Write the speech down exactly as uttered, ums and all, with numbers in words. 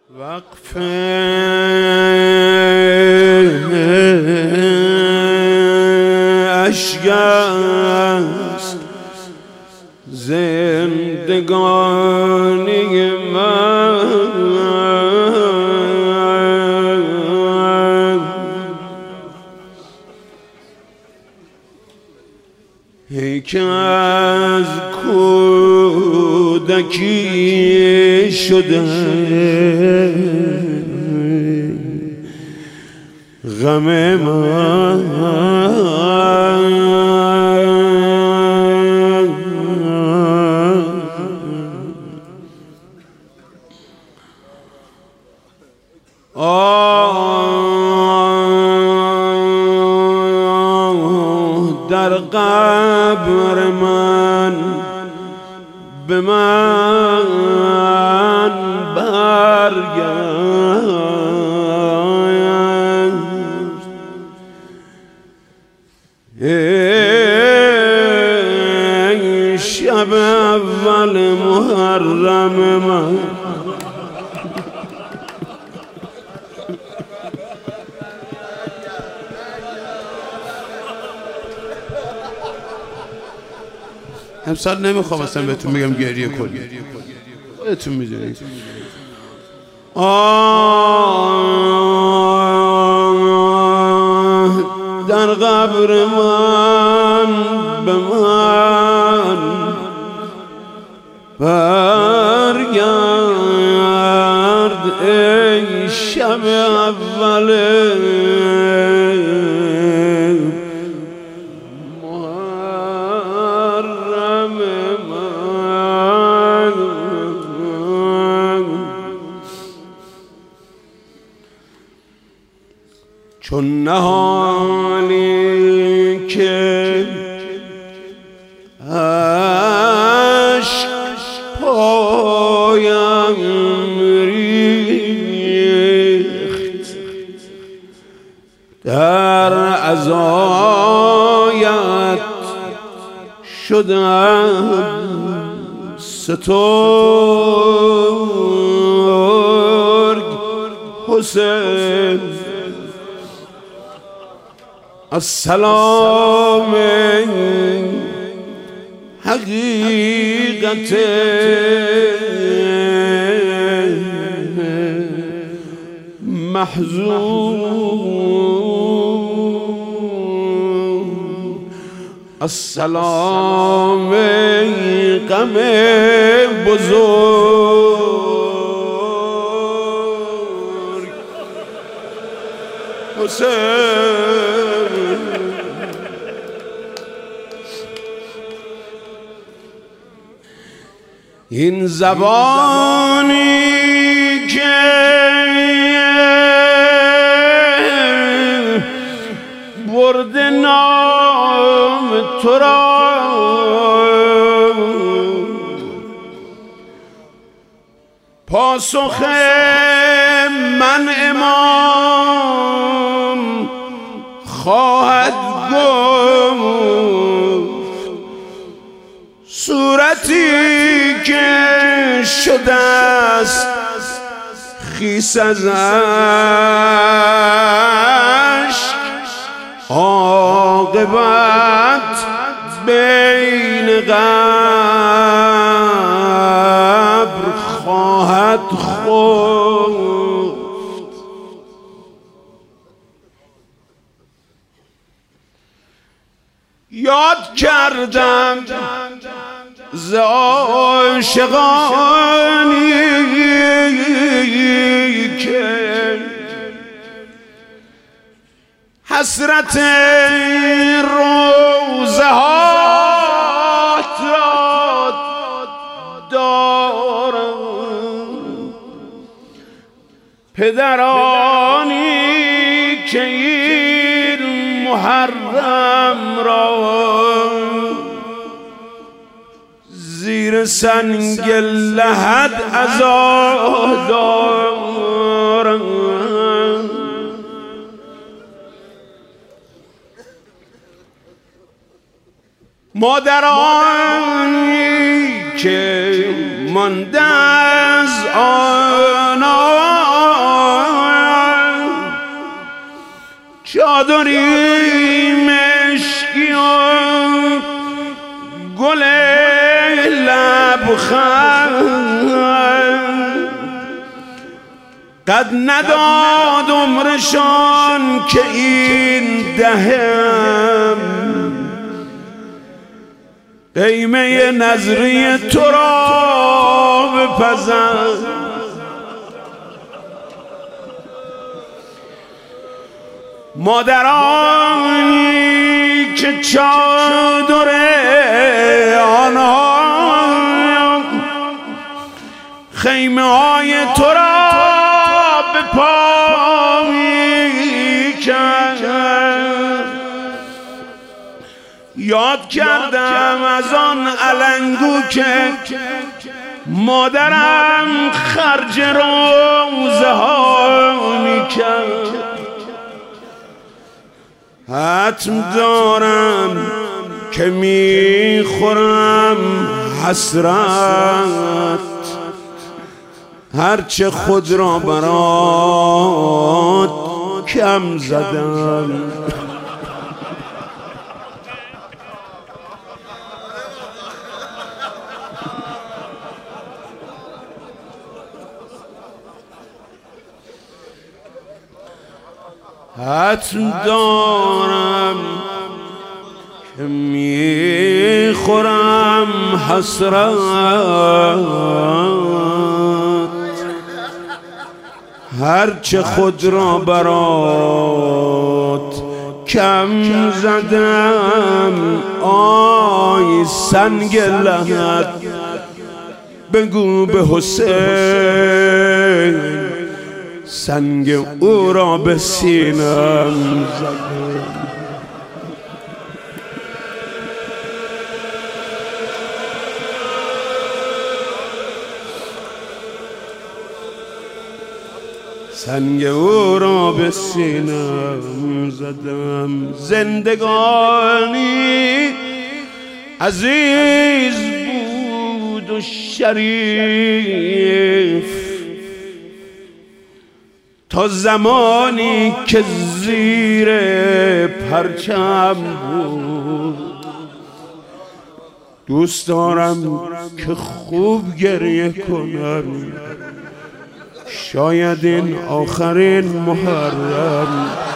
وقف اشک است زندگانی من، ای که از کودکی شده غم من. آه در قبر من به من برگشت، ای شب اول محرم من. امسال نمیخوام اصلا بهتون بگم گریه کنید، خودتون میدونید. آه در قبر من به من برگرد، ای شب اول چون نهالی که عشق پایم ریخت، در عزایت شدم سترگ حسین. السلام حقیقت محزون، السلام غم بزرگ حسین. این زبانی که برد نام تو را، پاسخ من امام خواهد گفت، صورتی که شده است خیس از اشک، عاقبت بین قبر خواهد خفت. یاد کردم ز عاشقانی که حسرت روزه هات را دارم، پدرانی که این محرم را زیر سنگ لحد عزا دارم. مادرانی که مانده از آنها چادری مشکی و گل لبخند قد نداد عمرشان که این دهم قیمه نظری تو را بپزند. مادرانی که چادر آنها خیمه های تو را به پا می‌کشد. یاد کردم از آن علنگو که مادرم خرج روزه ها می‌کرد. حتم دارم که میخورم حسرت هرچه خود را برات کم زدم. حتم دارم که میخورم حسرت هرچه خود را برات کم زدم. آی سنگ لحد بگو به حسین سنگ او را به سینم زدم. سنگ او را به سینم زدم. زندگانی عزیز بود و شریف تا زمانی که زیر پرچم بود. دوست دارم که خوب گریه کنم شاید این آخرین محرم